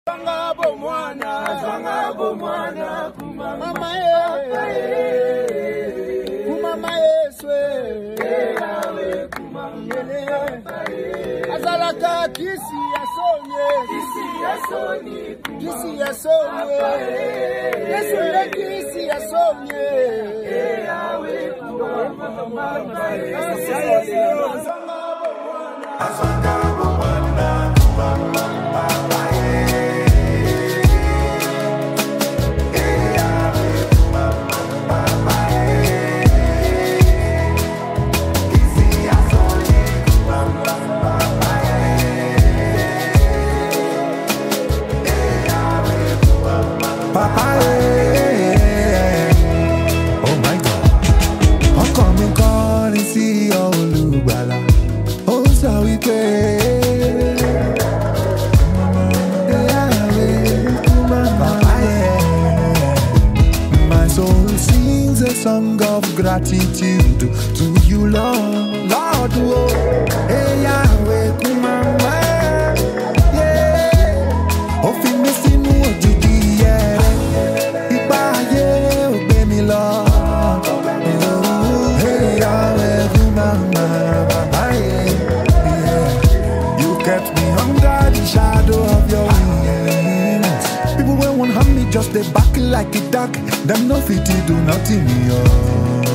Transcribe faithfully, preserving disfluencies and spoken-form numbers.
Sangabo mwana, sangabo mwana, kumama ye, kumama yeswe, ewe kumama ye, azalaka kisi yasonye, kisi yasonye, kisi yasonye, yeswe kisi yasonye, ewe kumama ye, sangabo mwana, kumama song of gratitude to you, Lord. Lord, oh, hey Yahweh, kumama, yeah. Oh, fi mi sinu ojiji, yeah. Ipa ye, ogbe mi lọ. Oh, hey Yahweh, kumama, baba, yeah. You kept me under the shadow of your wings. People when one hand me just they back like a duck. Them no fit to do nothing, yo.